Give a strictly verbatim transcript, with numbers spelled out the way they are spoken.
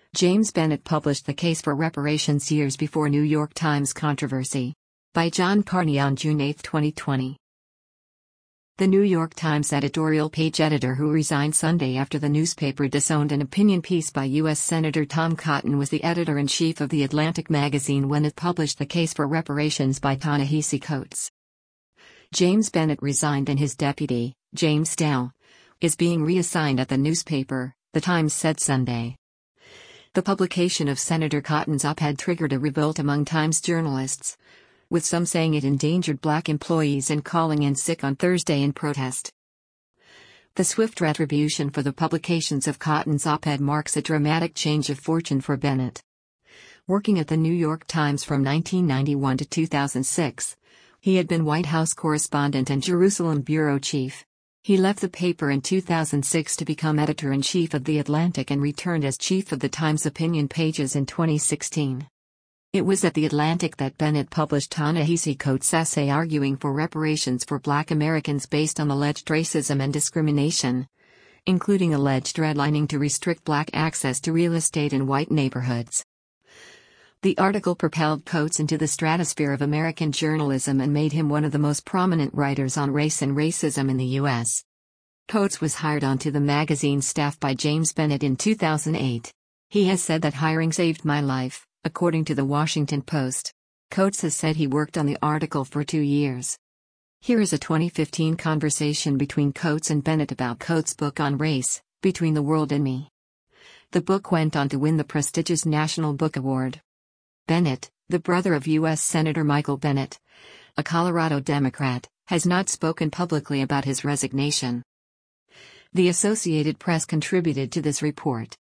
James Bennet published The Case for Reparations years before New York Times controversy. By John Carney on June eighth, twenty twenty. The New York Times editorial page editor who resigned Sunday after the newspaper disowned an opinion piece by U S Senator Tom Cotton was the editor-in-chief of The Atlantic magazine when it published The Case for Reparations by Ta-Nehisi Coates. James Bennet resigned and his deputy, James Dow, is being reassigned at the newspaper, The Times said Sunday. The publication of Senator Cotton's op-ed triggered a revolt among Times journalists, with some saying it endangered black employees and calling in sick on Thursday in protest. The swift retribution for the publications of Cotton's op-ed marks a dramatic change of fortune for Bennet. Working at the New York Times from nineteen ninety-one to two thousand six, he had been White House correspondent and Jerusalem bureau chief. He left the paper in two thousand six to become editor-in-chief of The Atlantic and returned as chief of the Times opinion pages in twenty sixteen. It was at The Atlantic that Bennet published Ta-Nehisi Coates' essay arguing for reparations for Black Americans based on alleged racism and discrimination, including alleged redlining to restrict Black access to real estate in white neighborhoods. The article propelled Coates into the stratosphere of American journalism and made him one of the most prominent writers on race and racism in the U S. Coates was hired onto the magazine's staff by James Bennet in two thousand eight. He has said that hiring saved my life, according to the Washington Post. Coates has said he worked on the article for two years. Here is a twenty fifteen conversation between Coates and Bennet about Coates' book on race, Between the World and Me. The book went on to win the prestigious National Book Award. Bennet, the brother of U S Senator Michael Bennet, a Colorado Democrat, has not spoken publicly about his resignation. The Associated Press contributed to this report.